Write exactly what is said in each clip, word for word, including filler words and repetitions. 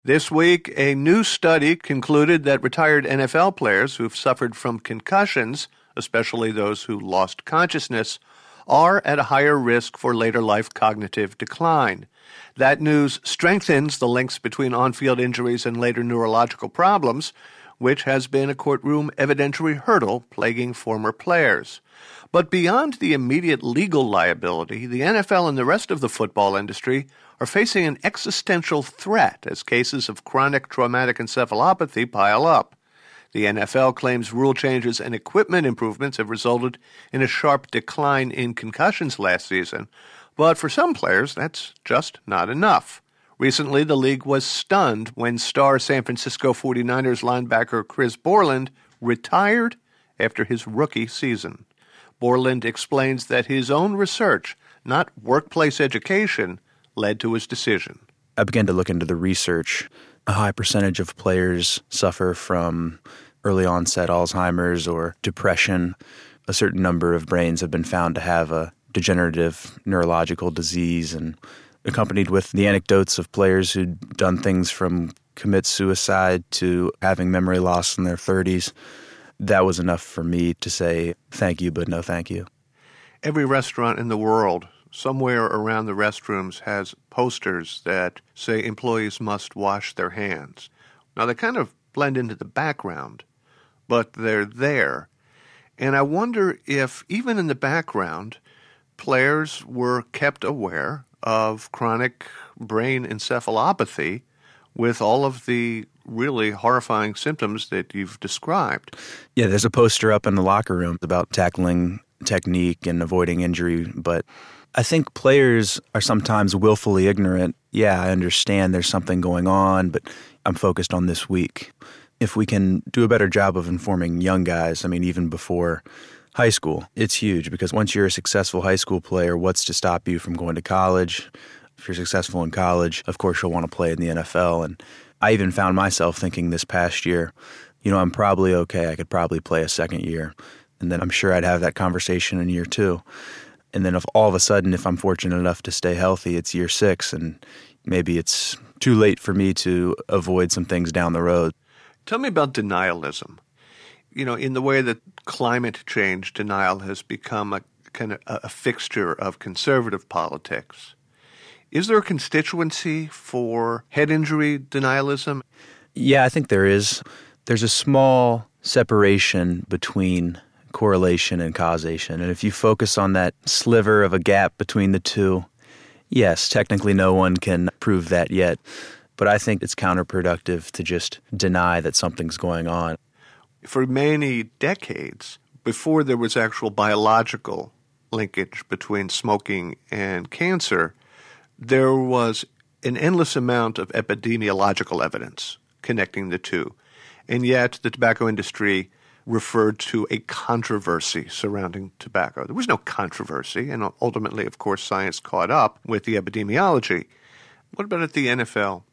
This week, a new study concluded that retired N F L players who've suffered from concussions, especially those who lost consciousness, are at a higher risk for later life cognitive decline. That news strengthens the links between on-field injuries and later neurological problems, which has been a courtroom evidentiary hurdle plaguing former players. But beyond the immediate legal liability, the N F L and the rest of the football industry are facing an existential threat as cases of chronic traumatic encephalopathy pile up. The N F L claims rule changes and equipment improvements have resulted in a sharp decline in concussions last season, but for some players, that's just not enough. Recently, the league was stunned when star San Francisco forty-niners linebacker Chris Borland retired after his rookie season. Borland explains that his own research, not workplace education, led to his decision. I began to look into the research. A high percentage of players suffer from early onset Alzheimer's or depression. A certain number of brains have been found to have a degenerative neurological disease, and accompanied with the anecdotes of players who'd done things from commit suicide to having memory loss in their thirties. That was enough for me to say thank you, but no thank you. Every restaurant in the world, somewhere around the restrooms, has posters that say employees must wash their hands. Now, they kind of blend into the background, but they're there. And I wonder if, even in the background, players were kept aware of chronic brain encephalopathy with all of the really horrifying symptoms that you've described. Yeah, there's a poster up in the locker room about tackling technique and avoiding injury, but I think players are sometimes willfully ignorant. Yeah, I understand there's something going on, but I'm focused on this week. If we can do a better job of informing young guys, I mean, even before high school, it's huge, because once you're a successful high school player, what's to stop you from going to college? If you're successful in college, of course you'll want to play in the N F L. And I even found myself thinking this past year, you know, I'm probably okay. I could probably play a second year. And then I'm sure I'd have that conversation in year two. And then if all of a sudden, if I'm fortunate enough to stay healthy, it's year six, and maybe it's too late for me to avoid some things down the road. Tell me about denialism. You know, in the way that climate change denial has become a kind of a fixture of conservative politics. Is there a constituency for head injury denialism? Yeah, I think there is. There's a small separation between correlation and causation. And if you focus on that sliver of a gap between the two, yes, technically no one can prove that yet. But I think it's counterproductive to just deny that something's going on. For many decades, before there was actual biological linkage between smoking and cancer, there was an endless amount of epidemiological evidence connecting the two. And yet the tobacco industry referred to a controversy surrounding tobacco. There was no controversy, and ultimately, of course, science caught up with the epidemiology. What about at the N F L?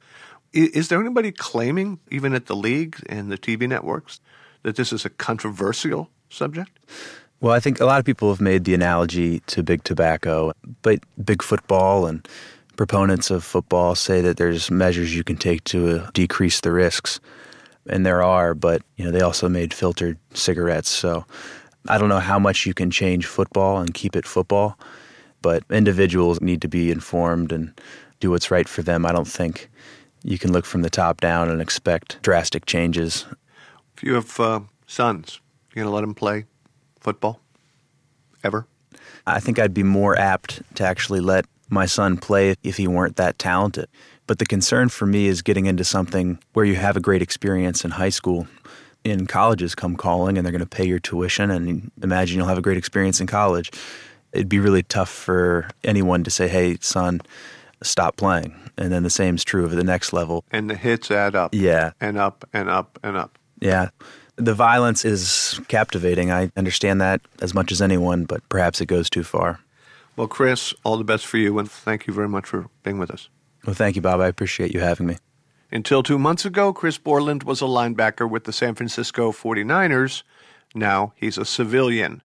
Is there anybody claiming, even at the league and the T V networks, that this is a controversial subject? Well, I think a lot of people have made the analogy to big tobacco, but big football and proponents of football say that there's measures you can take to uh, decrease the risks. And there are, but you know, they also made filtered cigarettes. So I don't know how much you can change football and keep it football, but individuals need to be informed and do what's right for them. I don't think you can look from the top down and expect drastic changes. If you have uh, sons, you going to let them play football ever? I think I'd be more apt to actually let my son play if he weren't that talented. But the concern for me is getting into something where you have a great experience in high school. In colleges come calling, and they're going to pay your tuition, and imagine you'll have a great experience in college. It'd be really tough for anyone to say, hey, son, stop playing. And then the same is true of the next level. And the hits add up. Yeah. And up and up and up. Yeah. The violence is captivating. I understand that as much as anyone, but perhaps it goes too far. Well, Chris, all the best for you, and thank you very much for being with us. Well, thank you, Bob. I appreciate you having me. Until two months ago, Chris Borland was a linebacker with the San Francisco forty-niners. Now he's a civilian.